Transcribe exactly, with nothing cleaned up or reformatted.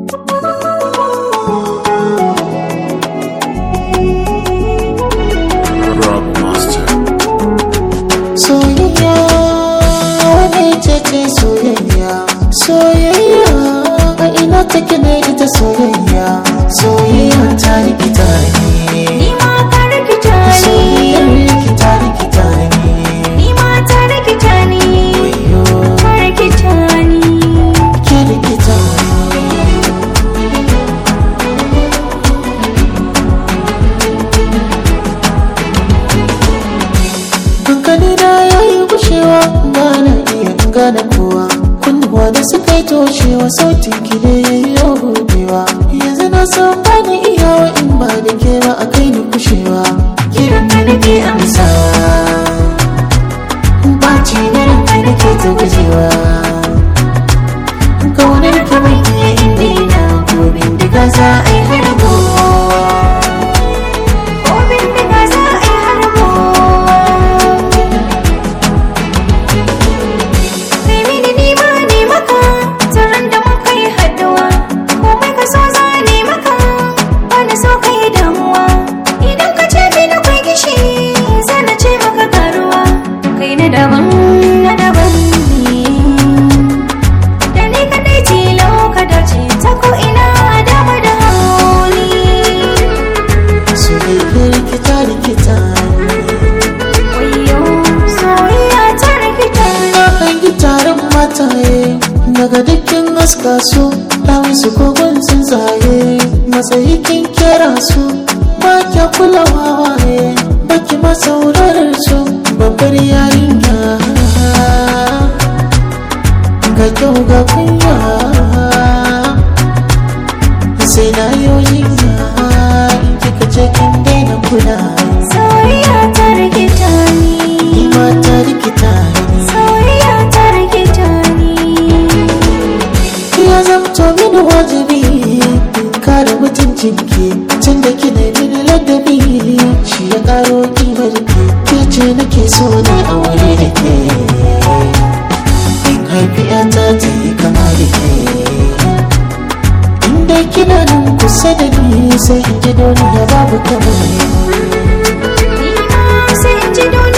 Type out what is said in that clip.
Soyayya, wane ce ce soyayya? Soyayya, a ina take ne ita soyayya? Soyayya ta rikita ne, Ni ma ka rikita ni, soyayyar rikita rikita ne. ni ma ta rikita ni, Wayo, ta rikita ni. ke rikita ne. Hankali na yayi gushewa, ba na iya gane kowa. Kunnuwa da suka yi toshewa, sautin ki ne yau hudewa. Yanzu na san ba ni iyawa in ba da ke ba a kai ni kushewa. Kiran ka nake amsawa, baci na ranki nake ta gujewa. Kaunar ki bai iya inda ina ko bindiga za a yi harbo. Ko bindiga za a yi harbo. Kai mini ni ma ne maka, taron da muka yi haɗuwa. Komai ka so za ne maka, bana so ka yi damuwa. Idan ka ce mini akwai gishi, zan ce maka karuwa. Kai na daban, na daban ne. Da ni kaɗai tilo ka dace, ta ko ina dama da hauli. Soyayya rikita rikita ne. Wayo, soyayya ta rikita ni. Na hangi taron mataye, daga dukkan haska su, ɗawin su kogon sun zaye. Matsayi kin kera su, ba kya kula wawaye, ba ki ma saurarar su. Babbar yarinya, ga kyau ga kunya, sai na yoyi na in kika ce kin daina kula. Soyayya ta rikita ni. Ni ma ta rikita ni. Soyayya ta rikita ni. Ya zamto mini wajibi in kare mutuncinki, tun da kina mini ladabi, shi ya karo kimar ki. Ke ce nake so na aure da ke, in haifi yata ta yi kama da ke. Inda kina nan kusa da ni, sai in ji duniya babu kamar. Ni ma sai in ji duniya